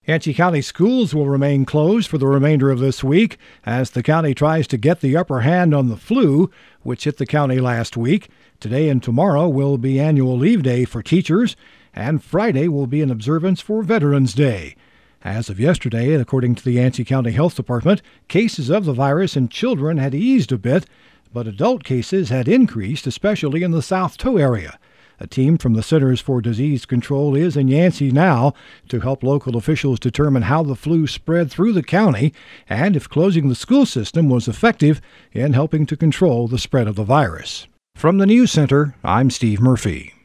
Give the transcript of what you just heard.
Yancey County schools will remain closed for the remainder of this week as the county tries to get the upper hand on the flu, which hit the county last week. Today and tomorrow will be annual leave day for teachers, and Friday will be an observance for Veterans Day. As of yesterday, according to the Yancey County Health Department, cases of the virus in children had eased a bit, but adult cases had increased, especially in the South Toe area. A team from the Centers for Disease Control is in Yancey now to help local officials determine how the flu spread through the county and if closing the school system was effective in helping to control the spread of the virus. From the News Center, I'm Steve Murphy.